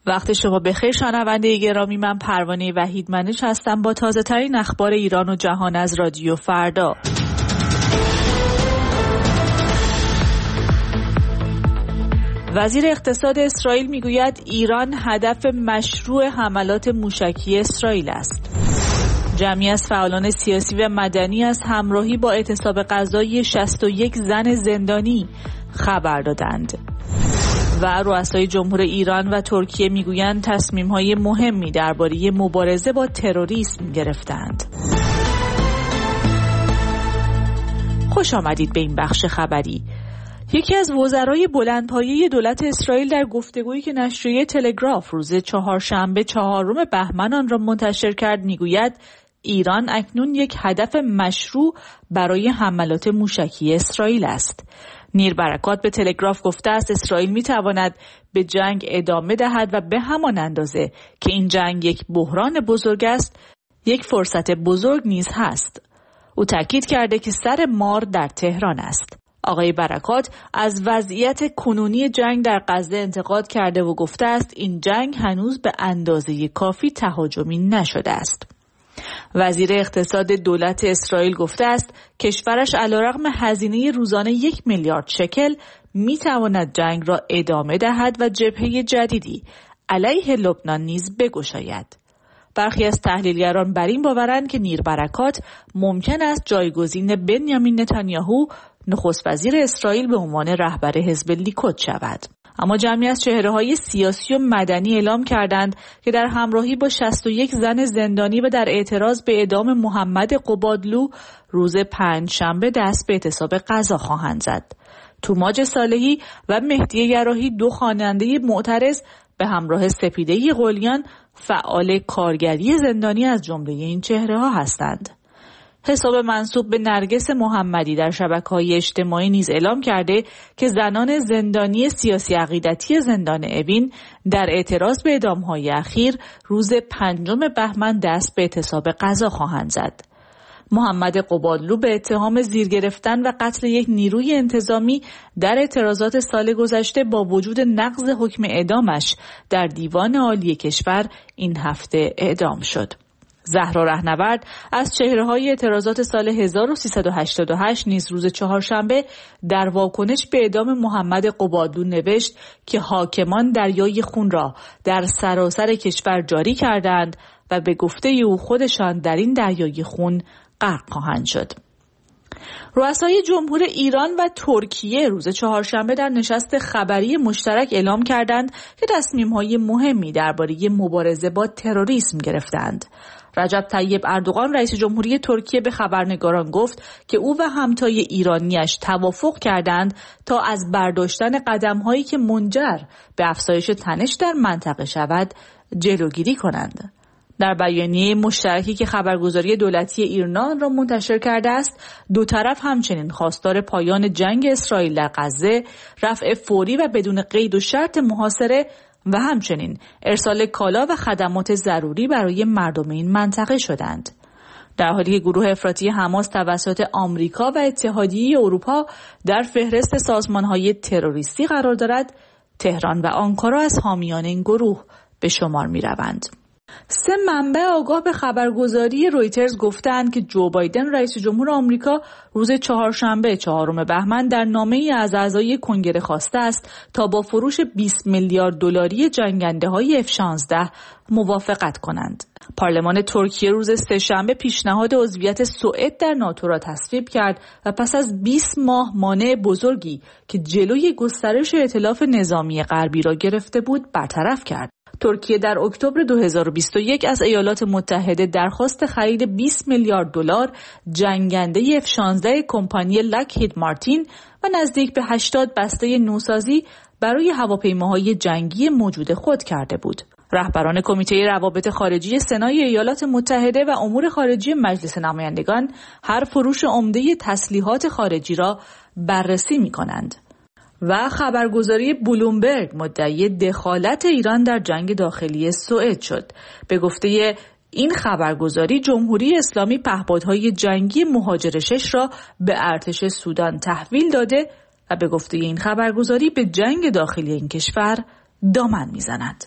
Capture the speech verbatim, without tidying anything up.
وقت شما بخیر شنونده گرامی، من پروانه وحیدمنش هستم با تازه ترین اخبار ایران و جهان از رادیو فردا. وزیر اقتصاد اسرائیل میگوید ایران هدف مشروع حملات موشکی اسرائیل است. جمعی از فعالان سیاسی و مدنی از همراهی با اعتصاب غذایی شصت و یک زن زندانی خبر دادند. و رؤسای جمهور ایران و ترکیه میگویند تصمیم‌های مهمی درباره مبارزه با تروریسم گرفتند. خوش آمدید به این بخش خبری. یکی از وزرای بلندپایه دولت اسرائیل در گفتگویی که نشریه تلگراف روز چهارشنبه چهارم بهمن آن را منتشر کرد میگوید ایران اکنون یک هدف مشروع برای حملات موشکی اسرائیل است. نیر برکات به تلگراف گفته است اسرائیل میتواند به جنگ ادامه دهد و به همان اندازه که این جنگ یک بحران بزرگ است، یک فرصت بزرگ نیز هست. او تاکید کرده که سر مار در تهران است. آقای برکات از وضعیت کنونی جنگ در غزه انتقاد کرده و گفته است این جنگ هنوز به اندازه کافی تهاجمی نشده است. وزیر اقتصاد دولت اسرائیل گفته است کشورش علیرغم هزینه روزانه یک میلیارد شکل میتواند جنگ را ادامه دهد و جبهه جدیدی علیه لبنان نیز بگشاید. برخی از تحلیلگران بر این باورند که نیر برکات ممکن است جایگزین بنیامین نتانیاهو نخست وزیر اسرائیل به عنوان رهبر حزب لیکود شود. اما جمعی از چهره‌های سیاسی و مدنی اعلام کردند که در همراهی با شصت و یک زن زندانی و در اعتراض به اعدام محمد قبادلو روز پنجشنبه دست به اعتصاب غذا خواهند زد. توماج صالحی و مهدی یراحی دو خواننده معترض به همراه سپیده قلیان فعال کارگری زندانی از جمله این چهره‌ها هستند. حساب منسوب به نرگس محمدی در شبکه‌های اجتماعی نیز اعلام کرده که زنان زندانی سیاسی عقیدتی زندان اوین در اعتراض به اعدام‌های اخیر روز پنجم بهمن دست به اعتصاب غذا خواهند زد. محمد قبادلو به اتهام زیر گرفتن و قتل یک نیروی انتظامی در اعتراضات سال گذشته با وجود نقض حکم اعدامش در دیوان عالی کشور این هفته اعدام شد. زهرا رهنورد از چهره‌های اعتراضات سال هزار و سیصد و هشتاد و هشت نیز روز چهارشنبه در واکنش به اعدام محمد قبادلو نوشت که حاکمان دریای خون را در سراسر کشور جاری کردند و به گفته او خودشان در این دریای خون غرق خواهند شد. رؤسای جمهور ایران و ترکیه روز چهارشنبه در نشست خبری مشترک اعلام کردند که تصمیم‌های مهمی درباره مبارزه با تروریسم گرفتند. رجب طیب اردوغان رئیس جمهوری ترکیه به خبرنگاران گفت که او و همتای ایرانیش توافق کردند تا از برداشتن قدم‌هایی که منجر به افزایش تنش در منطقه شود جلوگیری کنند. در بیانیه مشترکی که خبرگزاری دولتی ایرنا را منتشر کرده است، دو طرف همچنین خواستار پایان جنگ اسرائیل در غزه، رفع فوری و بدون قید و شرط محاصره و همچنین ارسال کالا و خدمات ضروری برای مردم این منطقه شدند. در حالی که گروه افراطی حماس توسط آمریکا و اتحادیه اروپا در فهرست سازمان‌های تروریستی قرار دارد، تهران و آنکارا از حامیان این گروه به شمار می‌روند. سه منبع آگاه به خبرگزاری رویترز گفتند که جو بایدن رئیس جمهور آمریکا روز چهارشنبه چهارم بهمن در نامه‌ای از اعضای کنگره خواسته است تا با فروش بیست میلیارد دلاری جنگنده‌های اف شانزده موافقت کنند. پارلمان ترکیه روز سه‌شنبه پیشنهاد عضویت سوئد در ناتو را تصویب کرد و پس از بیست ماه مانع بزرگی که جلوی گسترش ائتلاف نظامی غربی را گرفته بود برطرف کرد. ترکیه در اکتبر دو هزار و بیست و یک از ایالات متحده درخواست خرید بیست میلیارد دلار جنگنده اف شانزده کمپانی لاکهید مارتین و نزدیک به هشتاد بسته نوسازی برای هواپیماهای جنگی موجود خود کرده بود. رهبران کمیته روابط خارجی سنای ایالات متحده و امور خارجی مجلس نمایندگان هر فروش عمده تسلیحات خارجی را بررسی می‌کنند. و خبرگزاری بلومبرگ مدعی دخالت ایران در جنگ داخلی سوئد شد. به گفته این خبرگزاری جمهوری اسلامی پهپادهای جنگی مهاجر شش را به ارتش سودان تحویل داده و به گفته این خبرگزاری به جنگ داخلی این کشور دامن میزند.